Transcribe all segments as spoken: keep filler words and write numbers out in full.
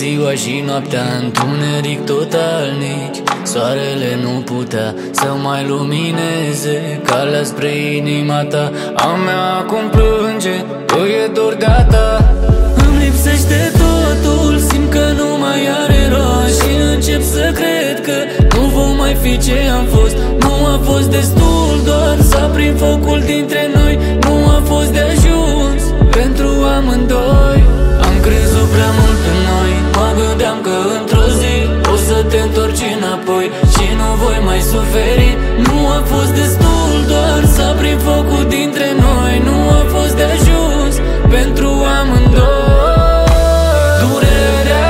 ziua și noaptea întuneric totalnic. Soarele nu putea să mai lumineze calea spre inima ta. A mea acum plânge, că e dor de-a ta. Îmi lipsește totul, simt că nu mai are rost și încep să cred că nu vom mai fi ce am fost. Nu a fost destul, doar s-a aprins focul dintre noi. Nu a fost de ajuns pentru amândoi. Am crezut prea mult în noi, mă gândeam că într-o zi o să te întorci înapoi și nu voi mai suferi. Nu a fost destul, doar s-a aprins focul dintre noi. Nu a fost de ajuns pentru amândoi. Durerea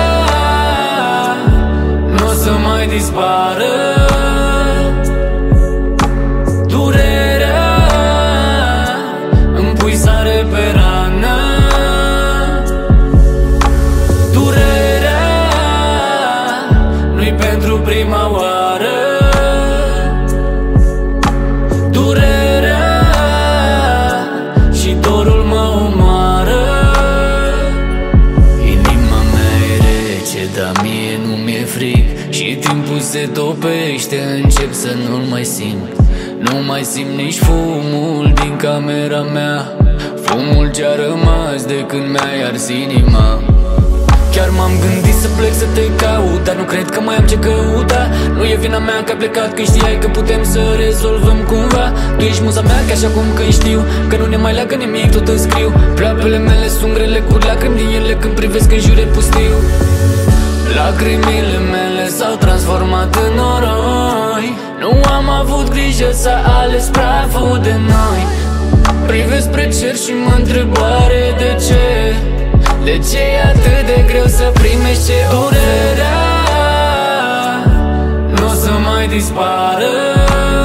nu o să mai dispară. Durerea îmi pui sare pe rană. Durerea nu-i pentru prima oară. Durerea și dorul mă omoară. Inima mea e rece, dar mie nu mi-e frig și timpul se topește, încep să nu-l mai simt. Nu mai simt nici fumul din camera mea, fumul ce-a rămas de când mi-ai ars inima. Chiar m-am gândit să plec să te caut, dar nu cred că mai am ce căuta. Nu e vina mea că ai plecat când știai că putem să rezolvăm cumva. Tu ești muza mea ca și acum când știu că nu ne mai leagă nimic, tot îți scriu. Ploapele mele sunt grele, curg lacrimi din ele când privesc în jur e pustiu. Lacrimile mele s-au transformat în noroi. Nu am avut grijă, s-a ales praful de noi. Privesc spre cer și mă întreb oare de ce. De ce e atât de greu să primești ce durerea nu o să mai dispară.